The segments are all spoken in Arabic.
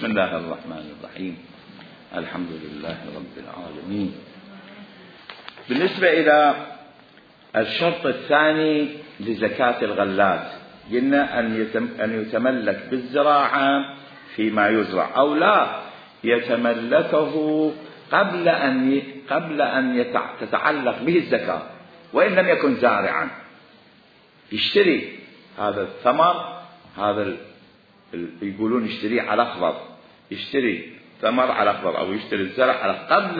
بسم الله الرحمن الرحيم. الحمد لله رب العالمين. بالنسبة إلى الشرط الثاني لزكاة الغلات، قلنا أن يتملك بالزراعة فيما يزرع، أو لا يتملكه قبل أن تتعلق به الزكاة، وإن لم يكن زارعا. يشتري هذا الثمر، هذا يقولون يشتري على أخضر، يشتري ثمر على أخضر أو يشتري الزرع على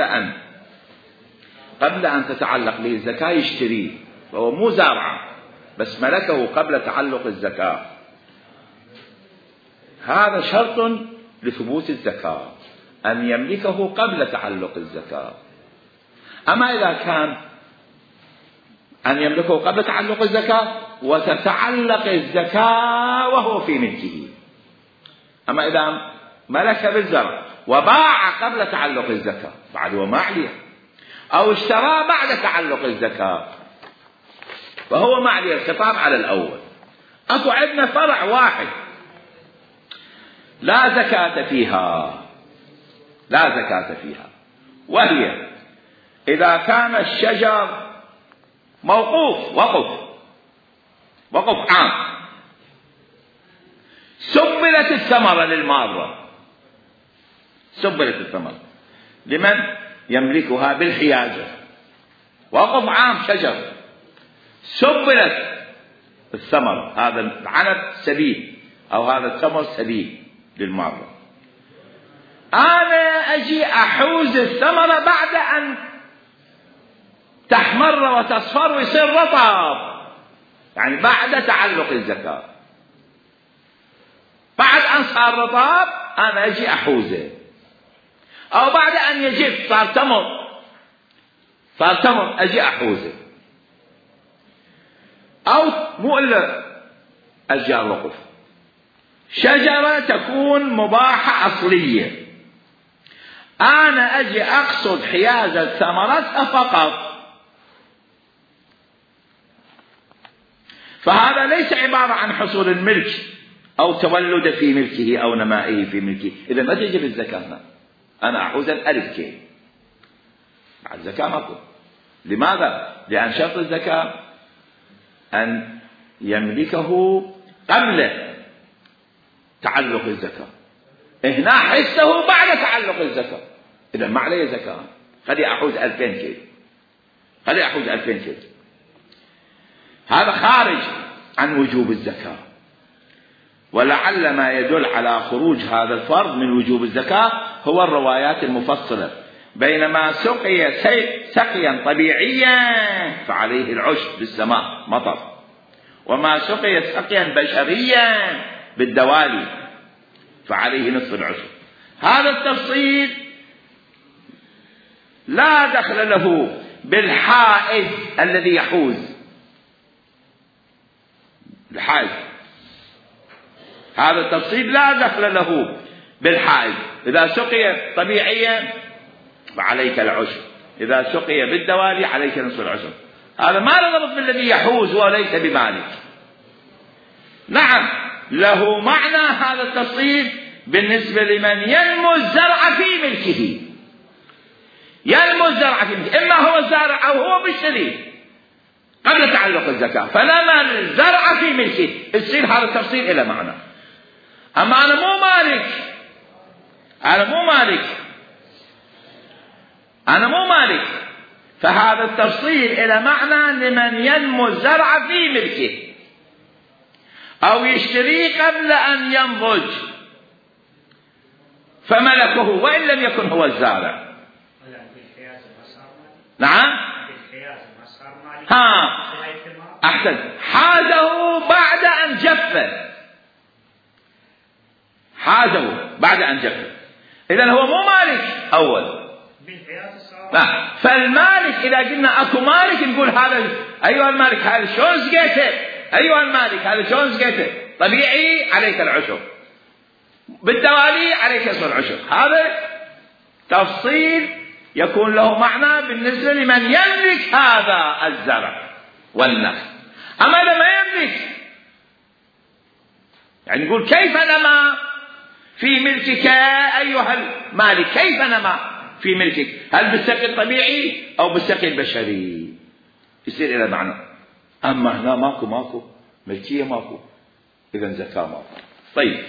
قبل أن تتعلق به الزكاة يشتريه، وهو مو زارعا بس ملكه قبل تعلق الزكاة. هذا شرط لثبوت الزكاة، أن يملكه قبل تعلق الزكاة. أما إذا كان أن يملكه قبل تعلق الزكاة وتتعلق الزكاة وهو في ملكه. أما إذا ملك بالزرع وباع قبل تعلق الزكاة بعد وما عليه، أو اشترى بعد تعلق الزكاة فهو ما عليه الخطاب على الأول. أكو عندنا فرع واحد لا زكاة فيها، وهي إذا كان الشجر وقف عام، سبلت الثمرة للمارة، سبلت الثمرة لمن يملكها بالحيازة، وقف عام شجر، سبلت الثمرة، هذا العنب سبيل أو هذا التمر سبيل للمارة. أنا أجي أحوز الثمرة بعد أن تحمر وتصفر ويصير رطب، يعني بعد تعلق الزكاة، بعد أن صار رطب أنا أجي أحوزه، أو بعد أن يجف صار تمر أجي أحوزه، أو مو إلا أشجار وقف، شجرة تكون مباحة أصلية، أنا أجي أقصد حيازة ثمرتها فقط، فهذا ليس عبارة عن حصول الملك أو تولد في ملكه أو نمائه في ملكه. إذا ما تجب الزكاة، أنا أحوز الألف كي مع الزكاة ماكو. لماذا؟ لأن شرط الزكاة أن يملكه قبل تعلق الزكاة، هنا حسه بعد تعلق الزكاة، إذا ما عليه زكاة. خلي أحوز 2000 كيلو، خلي أحوز 2000 كيلو، هذا خارج عن وجوب الزكاة. ولعل ما يدل على خروج هذا الفرض من وجوب الزكاة هو الروايات المفصلة، بينما سقي سقيا طبيعيا فعليه العشر بالسماء مطر، وما سقي سقيا بشريا بالدوالي فعليه نصف العشر. هذا التفصيل لا دخل له بالحائز الذي يحوز، الحائز هذا التفصيل لا دخل له بالحائز. إذا سقي طبيعيا فعليك العشر، إذا سقي بالدوالي عليك نصف العشر. هذا ما رغبت بالذي يحوز وليس بمالك. نعم له معنى هذا التفصيل بالنسبة لمن ينمو الزرع في ملكه، ينمو الزرع في ملكه، إما هو الزارع أو هو مشتري قبل تعلق الزكاة، فلما الزرع في ملكه يصير هذا التفصيل إلى معنى. أما أنا مو مالك، فهذا التفصيل إلى معنى لمن ينمو الزرع في ملكه أو يشتريه قبل أن ينضج فملكه وإن لم يكن هو الزارع. نعم أحسن، حازه بعد أن جف، إذن هو مو مالك أول. فالمالك إذا قلنا أكو مالك نقول هذا أيها المالك هذا شلون زقيته، أيها المالك هذا شلون زقيته، طبيعي عليك العشر، بالدوالي عليك نصف العشر. هذا تفصيل يكون له معنى بالنسبة لمن يملك هذا الزرع والنخل. أما إذا ما يملك، يعني نقول كيف لما في ملكك أيها المالك. كيف نما في ملكك؟ هل بالسقي الطبيعي أو بالسقي البشري؟ يصير إلى معنى. أما هنا ماكو ملكية، ماكو، إذن زكاة ماكو. طيب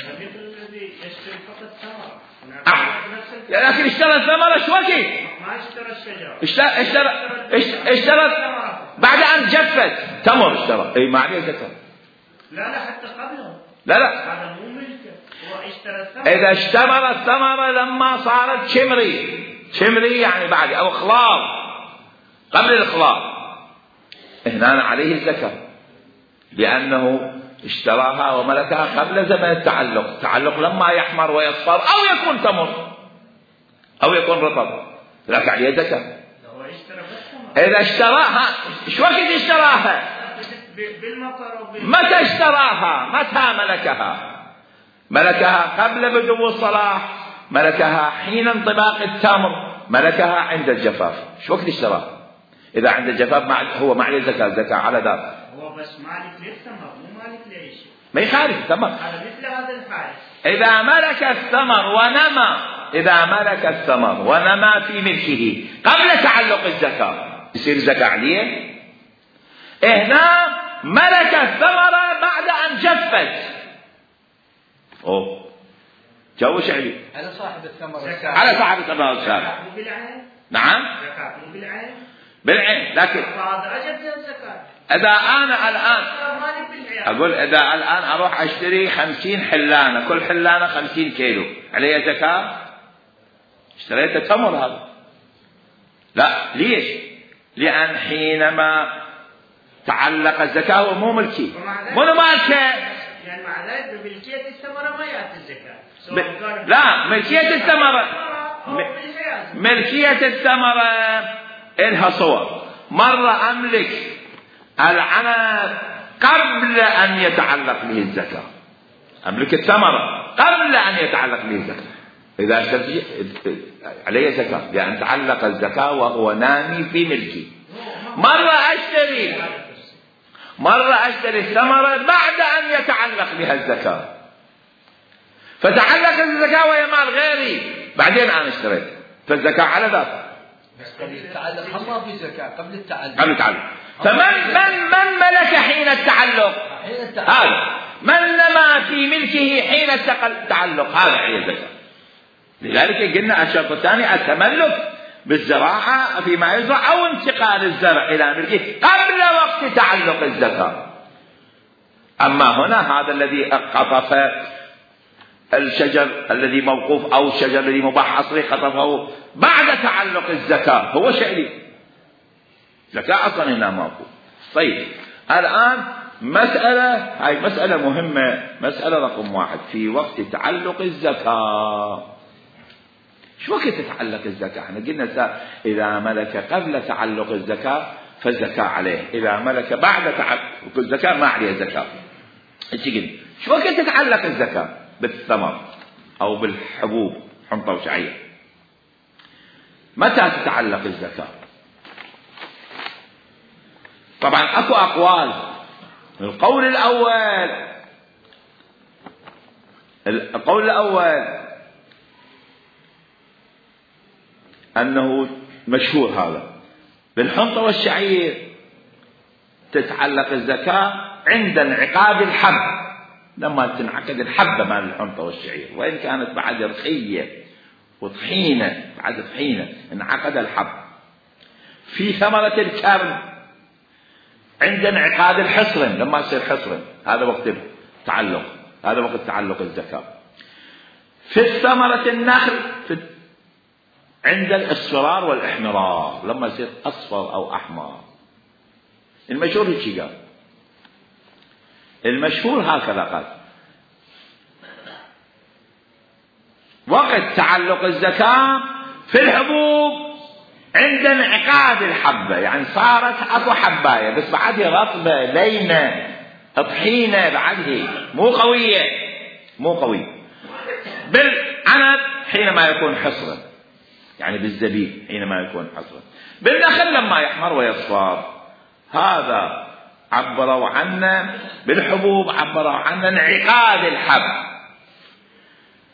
لكن اشترى الثمرة شو وقت؟ ما اشترى الشجرة، اشترى بعد أن جفت تمر اشترى. اي ما عليه زكاة. لا حتى قبله. لا هذا مو ملكه، هو اشترى الثمرة. إذا اشترى الثمرة لما صارت شمري يعني بعد أو خضار قبل الخضار، هنا عليه الزكاة لأنه اشتراها وملكها قبل زمن التعلق لما يحمر ويصفر أو يكون تمر أو يكون رطب، لكن عليه زكاة. إذا اشتراها شو وقت اشتراها؟ متى اشتراها؟ متى ملكها قبل بدو الصلاح، ملكها حين انطباق التمر، ملكها عند الجفاف. شو وقت اشتراها؟ إذا عند الجفاف هو ما عليه زكاة على ذلك. هو بس مالك للثمر مو مالك لإيش؟ ما يخالف الثمر. هذا مثل هذا الحارس. إذا ملك الثمر ونما في ملكه قبل تعلق الزكاة يصير زكاة عليه. هنا ملك الثمرة بعد أن جفت. جو شعبي على صاحب الثمرة الثمرة. نعم بالعين. لكن إذا أنا الآن أقول إذا الآن أروح أشتري 50 حلانة، كل حلانة 50 كيلو، عليه زكاة؟ اشتريت تمر هذا؟ لا. ليش؟ لأن حينما تعلق الزكاة هو مو ملكي. منو مالكه؟ يعني مع ذلك بملكية الثمرة ما يأتي الزكاة. لا، ملكية الثمرة إلها صور. مرة أملك العنب قبل أن يتعلق به الزكاة، أملك الثمرة قبل أن يتعلق به الزكاة، إذا اشتريت عليه زكاة لأن تعلق الزكاة وهو نامي في ملكي. مرة أشتري الثمرة بعد أن يتعلق بها الزكاة، فتعلق الزكاة وهي مال غيري، بعدين أنا اشتريت، فالزكاة على ذاته. التعلق ما في زكاة قبل التعلق. فمن ملك حين التعلق؟ هذا من نما في ملكه حين التعلق، هذا عليه زكاة. لذلك قلنا الشرط الثاني التملك بالزراعة فيما يزرع أو انتقال الزرع إلى ملكه قبل وقت تعلق الزكاة. أما هنا هذا الذي قطف الشجر الذي موقوف أو الشجر الذي مباح أصلي قطفه بعد تعلق الزكاة هو شيء زكاة أصلا هنا ماكو. طيب الآن هاي مسألة مهمة، مسألة رقم 1 في وقت تعلق الزكاة. شو وقت تتعلق الزكاة؟ احنا قلنا إذا ملك قبل تعلق الزكاة فالزكاة عليه، إذا ملك بعد تعلق الزكاة ما عليه زكاة. شو وقت تتعلق الزكاة؟ بالثمر أو بالحبوب، حنطة وشعير. متى تتعلق الزكاة؟ طبعا أكو أقوال. القول الأول أنه مشهور هذا بالحنطة والشعير تتعلق الزكاة عند انعقاد الحب، لما تنعقد الحبة مال الحنطة والشعير، وإن كانت بعد رقية وطحينة، بعد طحينة انعقد الحب. في ثمرة الكرم عند انعقاد الحصرن، لما يصير حصرن هذا وقت التعلق، هذا وقت تعلق الزكاة. في ثمرة النخل عند الاصفرار والاحمرار، لما يصير أصفر أو أحمر. المشهور هيك قال، المشهور هكذا قال. وقت تعلق الزكاة في الحبوب عند انعقاد الحبة، يعني صارت أكو حباية بس بعدها رطبة لينة طحينة، بعدها مو قوية. بالعنب حينما يكون حصرا، يعني بالزبيب حينما يكون حصرا. بالنخل لما يحمر ويصفر. هذا عبروا عنه بالحبوب، عبروا عنه انعقاد الحب.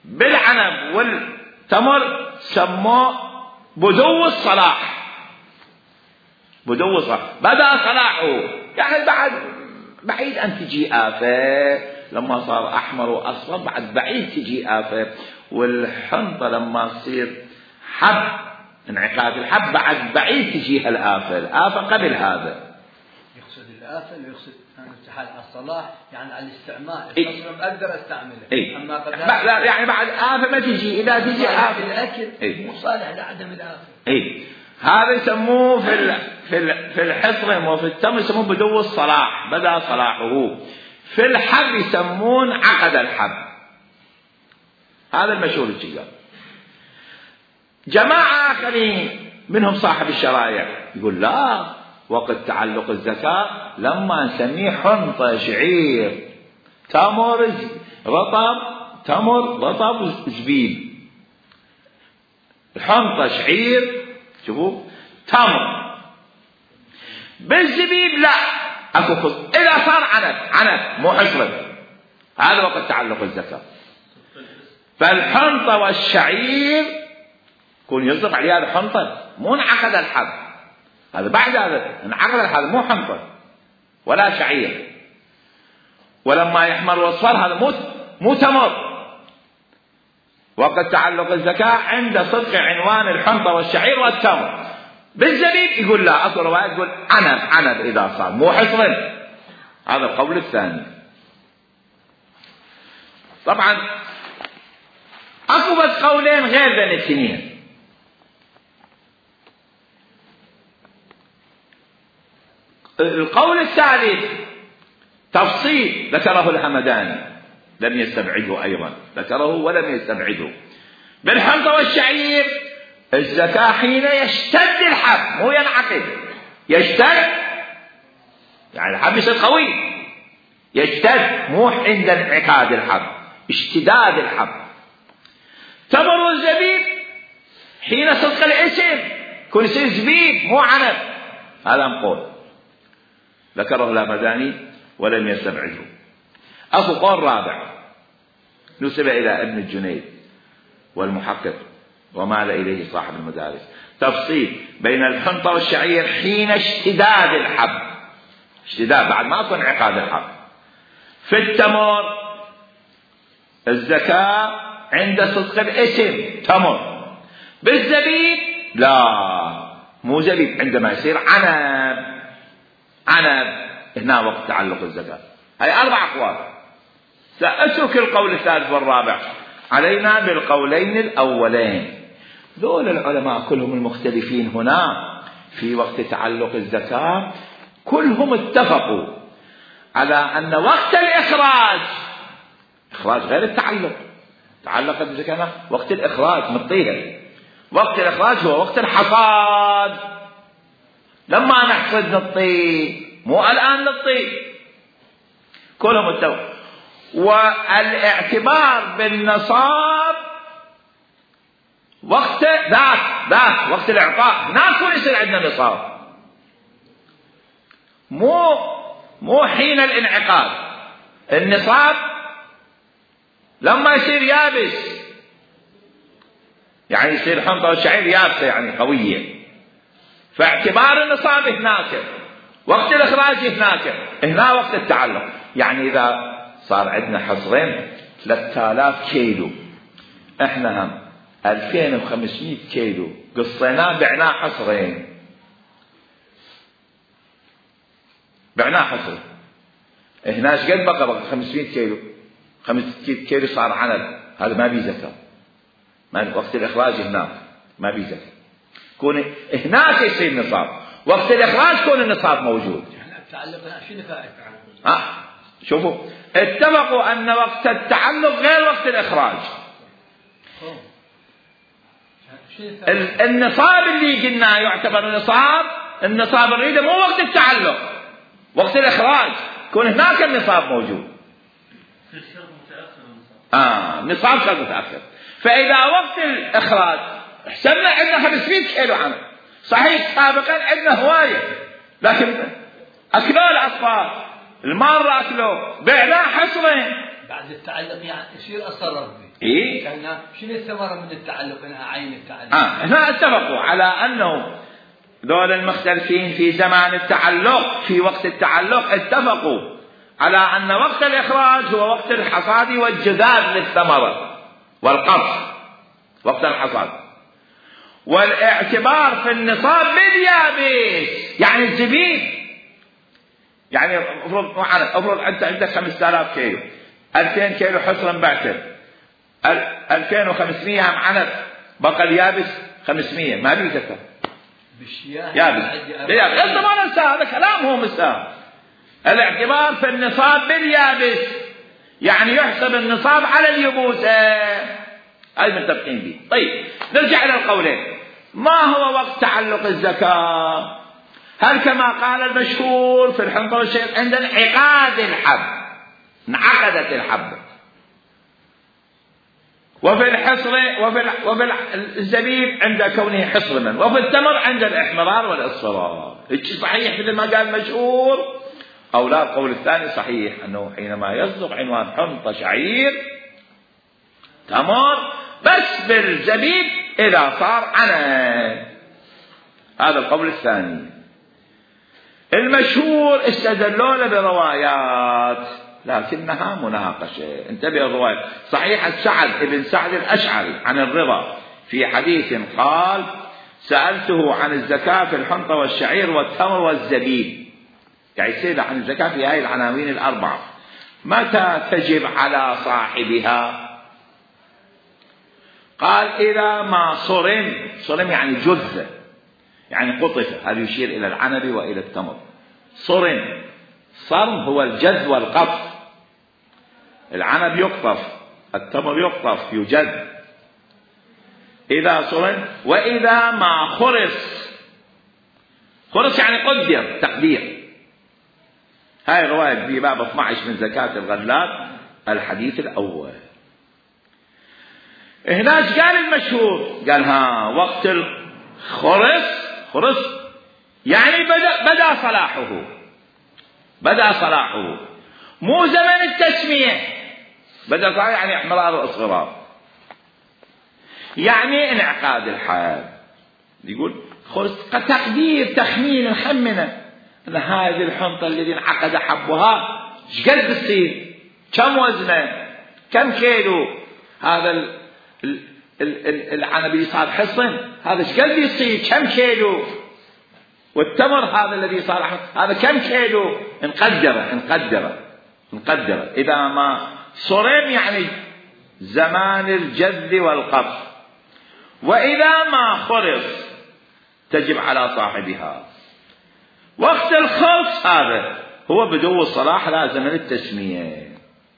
بالعنب والتمر سموه بدو الصلاح. بدو الصلاح بدأ صلاحه، يعني بعد بعيد أن تجي آفة. لما صار أحمر وأصفر بعد بعيد تجي آفة. والحنطة لما تصير حب، انعقاد الحب، بعد بعيد تجيها الآفة. الآفة قبل هذا. يقصد الآفة ويقصد الاتحاد على الصلاح، يعني على الاستعمال. التصرف أقدر أستعمله. أما قبل لا، يعني بعد آفة ما تجي. إذا تجي آفة الأكل مو صالح لعدم الآفة. هذا يسموه في الحصر وفي التمر يسموه بدو الصلاح، بدأ صلاحه. في الحب يسمون عقد الحب. هذا المشهور الجيال. جماعة آخرين منهم صاحب الشرائع يقول لا، وقت تعلق الزكاة لما نسميه حنطة شعير تمر رطب، تمر رطب زبيب. الحنطة شعير شوفوا تمر. بالزبيب لا، اكو خص. اذا صار عنب مو حصر، هذا وقت تعلق الزكاة. فالحنطة والشعير يكون يصدق عليه هذا حنطة، مو انعقد الحب. هذا بعد هذا انعقد الحب، مو حنطة ولا شعير. ولما يحمر واصفر هذا مو تمر. وقت تعلق الزكاة عند صدق عنوان الحنطة والشعير والتمر. بالزبيب يقول لا، اكو روايات تقول عنب اذا صار مو حصر. هذا القول الثاني. طبعا اكو بس قولين غير بين الاثنين. القول الثالث تفصيل ذكره الهمداني، لم يستبعده أيضا، ذكره ولم يستبعده. بالحنطة والشعير الزكاة حين يشتد الحب، مو ينعقد، يشتد، يعني الحب يصير قوي، يشتد، مو عند انعقاد الحب، اشتداد الحب. تمر الزبيب حين صدق الاسم يكون يصير زبيب مو عنب. هذا مقول ذكره الهمداني ولم يستبعده. أكو قول رابع نسب إلى ابن الجنيد والمحقق ومال إليه صاحب المدارس، تفصيل بين الحنطة والشعير حين اشتداد الحب، اشتداد بعد ما أكون انعقاد الحب. في التمر الزكاة عند صدق الاسم تمر. بالزبيب لا، مو زبيب، عندما يصير عنب هنا وقت تعلق الزكاة. هاي 4 أقوال. سأترك القول الثالث والرابع، علينا بالقولين الأولين. ذول العلماء كلهم المختلفين هنا في وقت تعلق الزكاة كلهم اتفقوا على أن وقت الإخراج، إخراج غير التعلق، تعلق الزكاة وقت الإخراج مطيها، وقت الإخراج هو وقت الحصاد. لما نحصد نطي، مو الآن نطي. كلهم اتفقوا. والاعتبار بالنصاب وقت ذات وقت الإعطاء، ناكل يصير عندنا نصاب، مو حين الانعقاد. النصاب لما يصير يابس، يعني يصير حنطة والشعير يابسة يعني قوية، فاعتبار النصاب هناك، وقت الإخراج هنا وقت التعلق. يعني إذا صار عندنا حصرين 3000 كيلو، احنا هم 2500 كيلو قصيناه بعناه حصرين، بعناه حصرين. هنا ايش قد بقى 500 كيلو، 500 كيلو صار عنب، هذا ما بيه زكاة. وقت الإخراج هناك ما بيه زكاة، كون هناك يصير نصاب، وقت الإخراج كون النصاب موجود. تعلقنا شنو فائدة؟ شوفوا اتفقوا أن وقت التعلق غير وقت الإخراج. النصاب اللي قلنا يعتبر النصاب الريدة مو وقت التعلق، وقت الإخراج كون هناك النصاب موجود. نصاب شرط متأخر. فإذا وقت الإخراج حسبنا عندنا 500 كيلو عنب، صحيح سابقا عندنا هواية، لكن أكلوا الأطفال، المارة أكلوا، بعناه حصرين. بعد التعلق يعني يصير أصر ربي. إيه؟ شنو الثمرة من التعلق؟ أنا أعين التعلق. هنا اتفقوا على أنه دول المختلفين في زمان التعلق، في وقت التعلق اتفقوا على أن وقت الإخراج هو وقت الحصاد والجذاذ للثمرة والقطف، وقت الحصاد. والاعتبار في النصاب باليابس، يعني الزبيب. يعني افرض أنت عندك 5000 كيلو، 2000 كيلو حصرا بعته، 2500 عنب، بقى اليابس 500، ما بيه زكاة. يابس هذا ما ننسى، هذا كلام هو مساه. الاعتبار في النصاب باليابس، يعني يحسب النصاب على اليبوسة، هاي متفقين به. طيب نرجع إلى القولين. ما هو وقت تعلق الزكاة؟ هل كما قال المشهور في الحنطة والشعير عند انعقاد الحب، انعقدت الحبة، وفي الحصر وفي الزبيب عند كونه حصرا، وفي التمر عند الاحمرار والاصفرار. هيك صحيح مثل ما قال المشهور أو لا؟ القول الثاني صحيح، أنه حينما يصدق عنوان حنطة شعير تمر بس بالزبيب إذا صار عنب. هذا القول الثاني. المشهور استدلوا له بروايات لكنها مناقشة. انتبه الرواية. صحيح سعد ابن سعد الأشعري عن الرضا في حديث قال: سألته عن الزكاة في الحنطة والشعير والتمر والزبيب، يعني سئل عن الزكاة في هذه العناوين الأربعة، متى تجب على صاحبها؟ قال: إذا ما صرم يعني جذ، يعني قطف، هذا يشير إلى العنب وإلى التمر. صرم هو الجذ والقطف، العنب يقطف، التمر يقطف يجذ. إذا صرم. وإذا ما خرص يعني قدر، تقدير. هاي الرواية في باب 12 من زكاة الغلات الحديث الأول. هناك قال المشهور، قال وقت الخرص يعني بدأ صلاحه، مو زمن التسمية. بدأ صلاحه يعني احمرار واصفرار، يعني انعقاد الحب. يقول خرص كتقدير، تخمين، نخمنه أن هذه الحنطة الذي انعقد حبها ايش قد بتصير، كم وزنه، كم كيلو. هذا العنب صار حصن، هذا ايش قد يصير، كم كيلو. والتمر هذا الذي صار هذا كم كيلو. نقدره. إذا ما صرم يعني زمان الجذ والقطف. وإذا ما خرص تجب على صاحبها. وقت الخرص هذا هو بدو الصلاح لا زمن التسمية.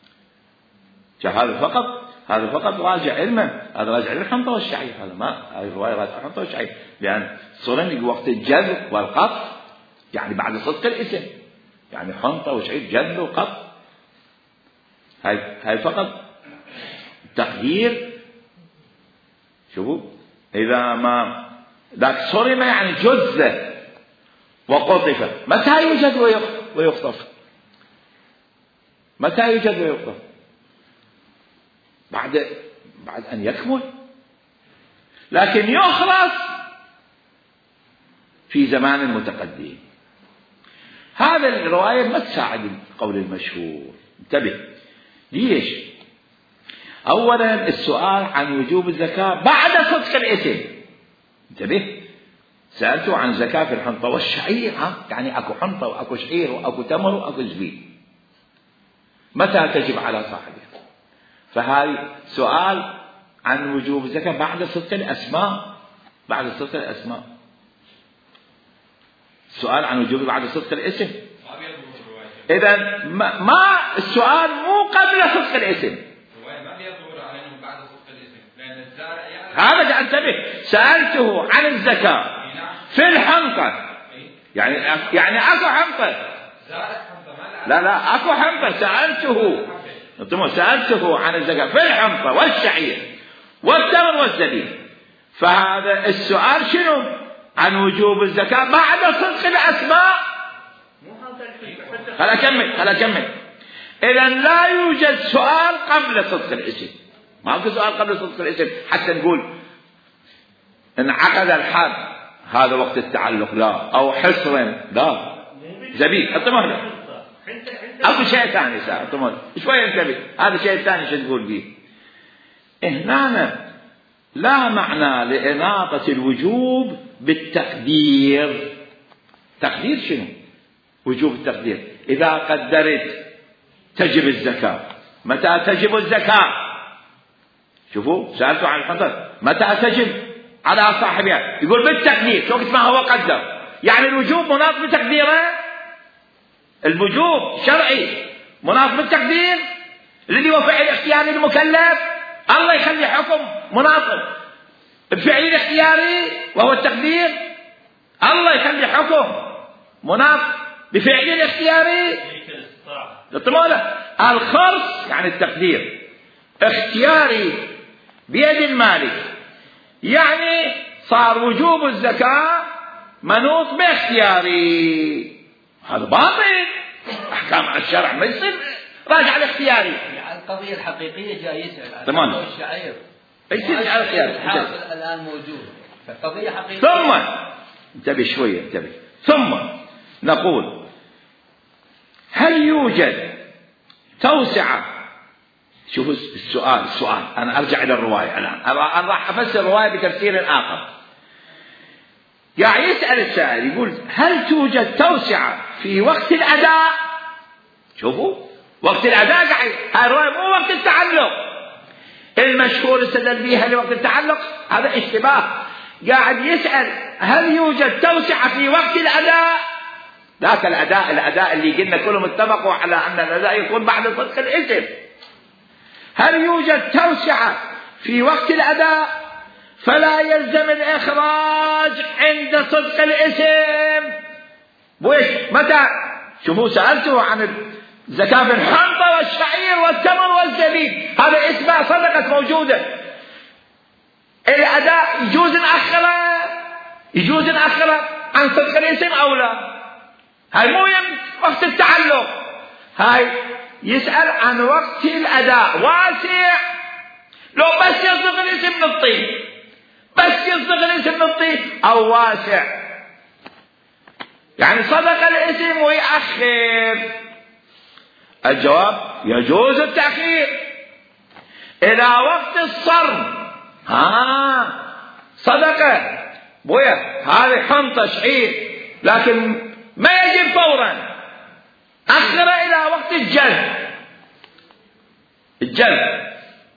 هذا فقط راجع علما، هذا راجع للحنطة والشعير. هذا ما هذه الرواية راجع للحنطة والشعير، لأن صرم وقت الجذ والقطف يعني بعد صدق الاسم، يعني حنطة وشعير جذ وقطف. هاي فقط تقدير. شوفوا، إذا ما ذاك صرم يعني جذ وقطف. متى يوجد ويقطف؟ متى يوجد ويقطف؟ بعد أن يكمل. لكن يخرص في زمان المتقدم. هذا الرواية ما تساعد القول المشهور. انتبه. ليش؟ أولا السؤال عن وجوب الزكاة بعد صدق الاسم. انتبه. سألته عن زكاة في الحنطة والشعير، يعني أكو حنطة وأكو شعير وأكو تمر وأكو زبيب. متى تجب على صاحبها؟ فهاي سؤال عن وجوب الزكاة بعد صدق الأسماء. سؤال عن وجوب بعد صدق الاسم. إذا ما السؤال مو قبل صدق الاسم. هذا انتبه. سألته عن الزكاة في الحنطة، يعني أكو حنطة. لا أكو حنطة. سألته عن الزكاة في الحنطة والشعير والتمر والزبيب. فهذا السؤال شنو؟ عن وجوب الزكاة بعد صدق الأسماء. خل أكمل. إذن لا يوجد سؤال قبل صدق الاسم. ماكو سؤال قبل صدق الاسم حتى نقول انعقد الحد هذا وقت التعلق، لا، او حصر، لا، زبيب حط مهله، اكو شيء ثاني صار حط مهله شويه انتبه، هذا شيء ثاني شو تقول به. هنا لا معنى لإناقة الوجوب بالتقدير. تقدير شنو؟ وجوب التقدير إذا قدرت تجب الزكاة. متى تجب الزكاة؟ شوفوا سألتوا عن الحضر متى تجب على صاحبها، يقول بالتقدير، شو ما هو قدر، يعني الوجوب مناط بتقديره. الوجوب شرعي مناط بالتقدير الذي هو فعل اختياري المكلف. الله يخلي حكم مناطب بفعل الاختياري وهو التقدير. الله يخلي حكم مناط بفعل الاختياري للطمولة. الخرص يعني التقدير اختياري بيد المالك، يعني صار وجوب الزكاة منوط باختياري. هذا باطل، أحكام الشرع ما يصير راجع الاختياري. القضية الحقيقية جاي يسأل تمام الشعير يصير على الاختياري الآن موجود، فالقضية حقيقية. ثم انتبه شوية انتبه، ثم نقول هل يوجد توسعة؟ شوفوا السؤال أنا أرجع إلى الرواية الآن، أنا راح أفسر الرواية بتفسير آخر. يعني يسأل السائل يقول هل توجد توسعة في وقت الأداء؟ شوفوا وقت الأداء قاعد، هاي الرواية مو وقت التعلق. المشهور استدل بها لوقت التعلق، هذا اشتباه. قاعد يسأل هل يوجد توسعة في وقت الأداء؟ ذاك الأداء اللي قلنا كلهم اتفقوا على أن الأداء يكون بعد صدق الاسم. هل يوجد توسعة في وقت الأداء فلا يلزم الإخراج عند صدق الاسم؟ ويش متى؟ شوفوا سألته عن الزكاة في الحنطة والشعير والتمر والزبيب، هذا اسمها صدقة موجودة. الأداء يجوز نأخره عن صدق الاسم أو لا؟ هاي مو وقت التعلق، هاي يسأل عن وقت الأداء واسع. لو بس يصدق الاسم نطيه، بس يصدق الاسم نطيه، أو واسع يعني صدق الاسم ويأخر. الجواب يجوز التأخير إلى وقت الصرم. صدقة بويا هذه حنطة شعير لكن ما يجب فورا، أخر إلى وقت الجلب.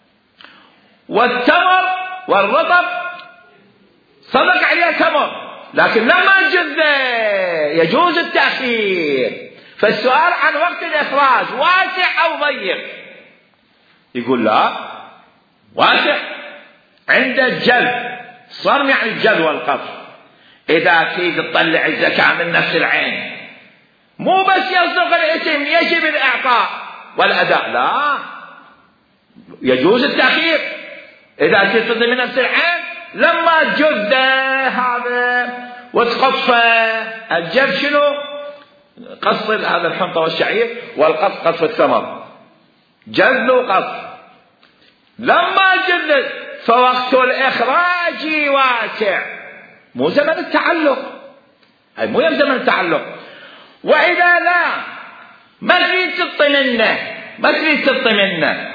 والتمر والرطب صدق عليها تمر لكن لما جذ يجوز التأخير. فالسؤال عن وقت الإخراج واسع أو ضيق؟ يقول لا واسع عند الجلب. صرم يعني الجلب والقطف. إذا تريد تطلع الزكاة من نفس العين مو بس يصدق الاسم يجب الإعطاء والأداء، لا يجوز التأخير. إذا تريد تطلع من نفس العين لما تجذ هذا وتقطفه. الجذ شنو؟ قص هذا الحنطة والشعير، والقطف قطف الثمر، جذ وقطف. لما جذ فوقت الإخراج واسع، مو زمن التعلق، أي مو زمن التعلق. وإذا لا ما تريد تطي منه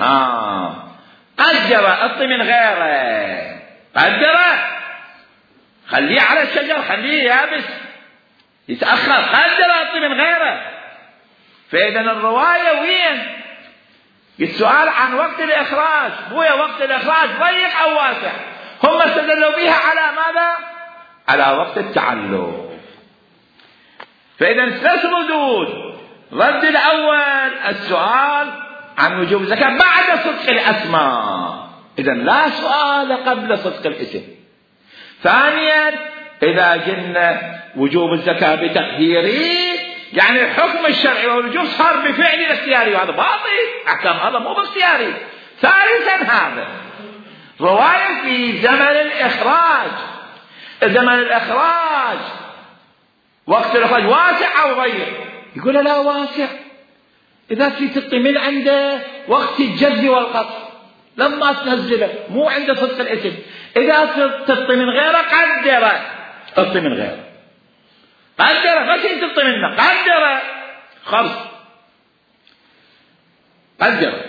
قدر اطي من غيره، قدره خليه على الشجر، خليه يابس يتأخر، قدر اطي من غيره. فإذا الرواية وين؟ السؤال عن وقت الإخراج، بويا وقت الإخراج ضيق أو واسع؟ هم استدلوا بها على ماذا؟ على وقت التعلق. فإذا 3 ردود. رد الأول السؤال عن وجوب الزكاة بعد صدق الأسماء، إذا لا سؤال قبل صدق الاسم. ثانيا إذا قلنا وجوب الزكاة بتقديري يعني الحكم الشرعي والوجوب صار بفعل الاختياري، وهذا باطل، أحكام هذا مو باختياري. ثالثا هذا رواية في زمن الإخراج. وقت الإخراج واسع أو ضيق؟ يقول لا واسع. إذا في تطي من عنده وقت الجذب والقطف لما تنزله مو عند صدق الاسم. إذا تطي من غيره قدره، اطي من غيره قدره، ما شيء تطي منه قدره، خرص قدره.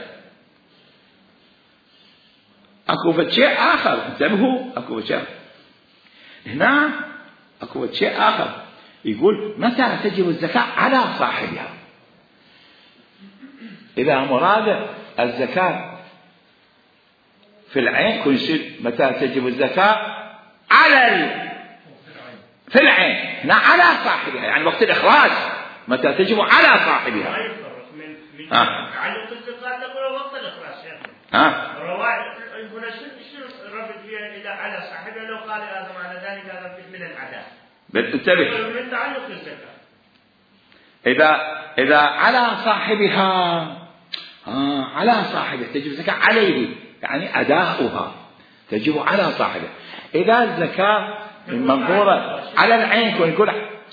أكو شيء آخر، انتبهوا، أكو شيء هنا، أكو شيء آخر يقول متى تجب الزكاة على صاحبها. إذا مراد الزكاة في العين كل شيء، متى تجب الزكاة على في العين، هنا على صاحبها، يعني وقت الإخراج متى تجب على صاحبها. تعلق الزكاة تقول وقت الإخراج. يقول شنو الرفض فيها إذا على صاحبها؟ لو قال هذا معنى ذلك هذا من العداء. انتبه، من تعلق الزكاة إذا على صاحبها، على صاحبه تجب الزكاة عليه، يعني أداؤها تجب على صاحبه. إذا الزكاة المنظورة على العين يقول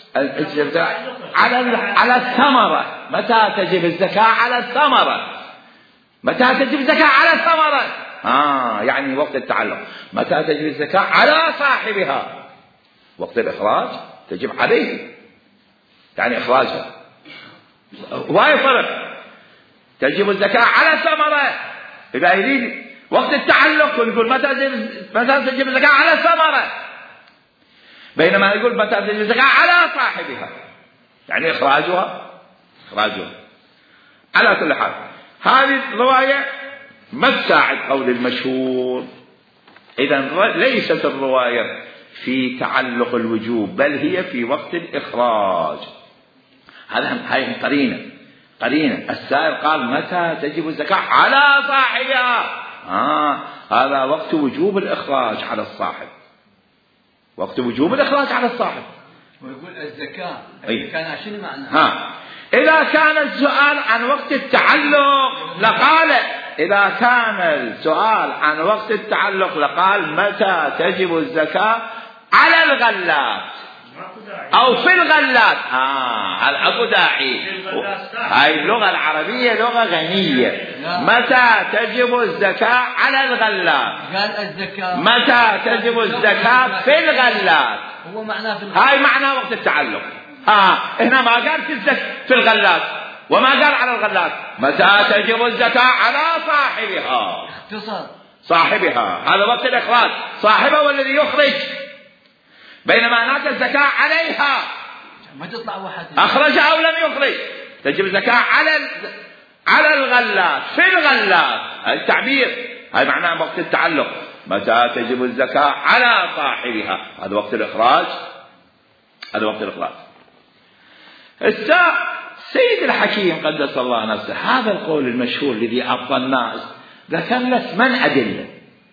على الثمرة، متى تجب الزكاة على الثمرة، متى تجب الزكاة على الثمرة، يعني وقت التعلق. متى تجب الزكاة على صاحبها، وقت الإخراج تجب عليه، يعني إخراجها. وهي فرق، تجب الزكاة على الثمرة إذا يريد وقت التعلق يقول متى تجب الزكاة على الثمرة، بينما يقول متى تجب الزكاة على صاحبها، يعني إخراجها على كل حال. هذه الرواية ما تساعد قول المشهور. إذا ليست الرواية في تعلق الوجوب، بل هي في وقت الإخراج. هاي قرينة. السائل قال متى تجب الزكاة على صاحبها، هذا وقت وجوب الإخراج على الصاحب، وقت وجوب الإخراج على الصاحب. ويقول الزكاة كان شنو معناها؟ إذا كان السؤال عن وقت التعلق لقال، إذا كان السؤال عن وقت التعلق لقال متى تجب الزكاة على الغلات أو في الغلات. أكو داعي، هاي اللغة العربية لغة غنية. متى تجب الزكاة على الغلات، قال الزكاة متى تجب الزكاة في الغلات، هو معناه هاي معنى وقت التعلق. هنا ما قال في الغلات، وما قال على الغلات. متى تجب الزكاة على صاحبها، اختصار صاحبها، هذا وقت الإخراج، صاحبها والذي يخرج. بينما هناك الزكاة عليها، ما تطلع واحد أخرج أو لم يخرج، تجب الزكاة على الغلات، في الغلات. التعبير هاي معناه وقت التعلق. متى تجب الزكاة على صاحبها، هذا وقت الإخراج، هذا وقت الإخراج. سيد الحكيم قدس الله نفسه، هذا القول المشهور الذي أبطى الناس ذكر له 8 أدلة،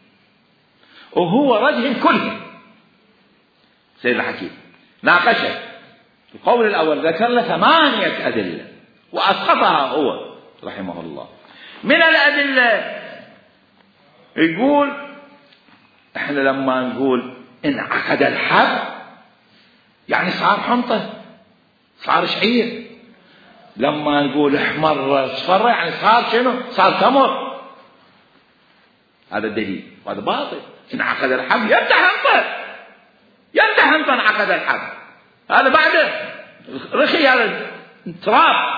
وهو رجل كله. سيد الحكيم ناقشه. القول الأول ذكر له 8 أدلة وأسقطها هو رحمه الله. من الأدلة يقول احنا لما نقول إن عقد الحب يعني صار حنطة، صار شعير. لما نقول احمر اصفر يعني صار شنو؟ صار تمر. هذا الدليل، وهذا باطل. إن عقد الحب يفتح حنطة عقد الحب، هذا بعده رخي، هذا تراب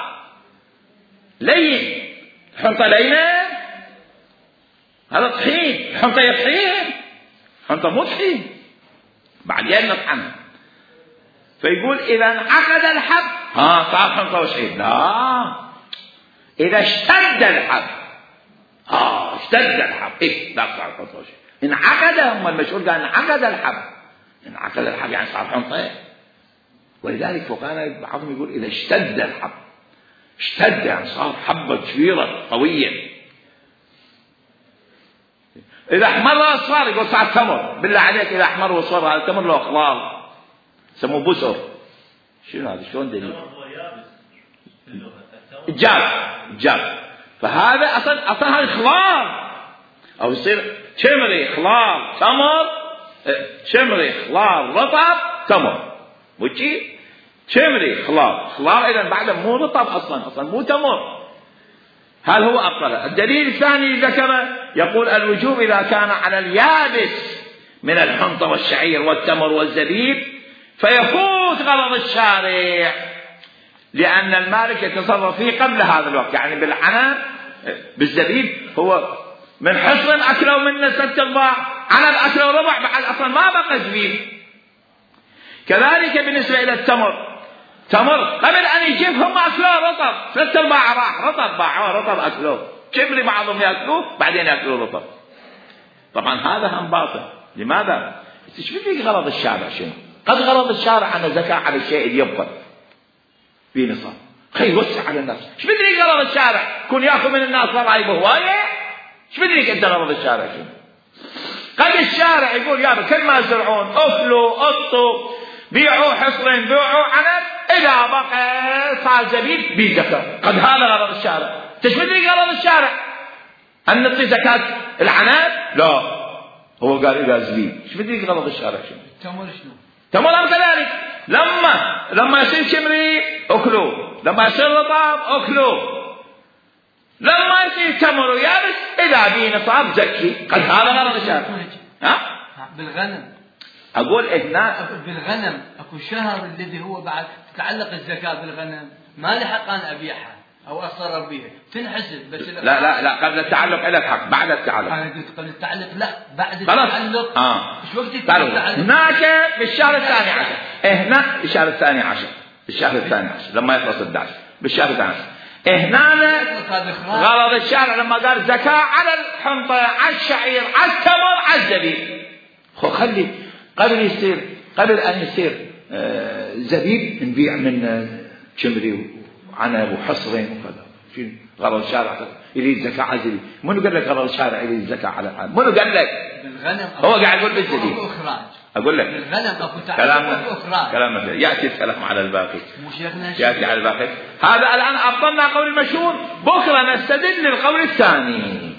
لين، حنطة لينة، هذا طحين، حنطة يطحين، حنطة مو طحين بعدين نطحنها. فيقول إذا انعقد الحب صار حنطة وشعير. لا، إذا اشتد الحب اشتد الحب لا صار حنطة وشعير. انعقد، هم المشهور قال انعقد الحب، انعقد الحب يعني صار حنطة. ولذلك فكان بعضهم يقول إذا اشتد الحب، اشتد يعني صار حبة كبيرة قوية. إذا احمر أصفر يقول صار تمر. بالله عليك إذا احمر وأصفر هذا تمر له خلال سموه بسر. شنو هذا؟ شلون دليل؟ جاب. فهذا أصلا هذا خلال، أو يصير شمري خلال تمر، شمري خلال رطب تمر، وشي شمري خلال إذا بعد مو رطب أصلا مو تمر. هل هو أبطل؟ الدليل الثاني ذكره يقول الوجوب إذا كان على اليابس من الحنطة والشعير والتمر والزبيب فيفوت غرض الشارع، لأن المالك يتصرف فيه قبل هذا الوقت. يعني بالعنب بالزبيب هو من حصن أكله منه 6/4، عنب أكله ربع، بعد أصلا ما بقى زبيب. كذلك بالنسبة إلى التمر، تمر قبل أن يجيبهم أكلوه رطب، 3/4 راح رطب، باعوه رطب أكلوه، كبري بعضهم يأكلوه بعدين يأكلوه رطب. طبعا هذا هم باطل. لماذا؟ ايش بدك غرض الشارع شنو؟ قد غرض الشارع أن الزكاة على الشيء اللي يبقى في نصاب، خي يوسع على الناس. ايش بدك غرض الشارع؟ كون ياخذ من الناس ضرائب هواية؟ ايش بدك انت غرض الشارع شنو؟ قد الشارع يقول يا كل ما يزرعون اكلوا قطوا بيعوا حصرين بيعوا عنب، إذا بقى صار زبيب بزكاة. قد هذا غرض الشارع. ايش بدك غرض الشارع؟ أن نعطي زكاة العنب؟ لا، هو قال إذا زبيب. ايش بدك غرض الشارع شنو؟ التمر شنو؟ تمر كذلك، لما يصير شمري أكلوا، لما يصير رطب أكلوا، لما يصير تمر ويابس إذا بيه نصاب زكي. قد هذا غرض الشارع. بالغنم أقول هنا بالغنم أكو شهر الذي هو بعد تتعلق الزكاة بالغنم، ما لي حق أن أبيعها أو أتصرف بها، تنحسب. بس لا قبل التعلق لك حق، بعد التعلق. أنا قلت قبل التعلق، لا بعد التعلق. إيش وقت التعلق؟ هناك بالشهر 12 هنا بالشهر 12 بالشهر 12 لما يخلص 11 بالشهر 12 هنا غرض الشارع لما قال زكاة على الحنطة على الشعير على التمر على الزبيب. خلي قبل أن يصير زبيب نبيع من شمري وعنب وحصرين وكذا. شنو غرض الشارع؟ يريد زكاة على الزبيب. منو قال لك غرض الشارع يريد زكاة على العنب؟ منو قال لك؟ بالغنم هو قاعد يقول بالزبيب. أقول لك بالغنم أكو تعلق كلام يأتي الكلام على الباقي، يأتي على الباقي. هذا الآن أبطلنا قول المشهور، بكرة نستدل للقول الثاني.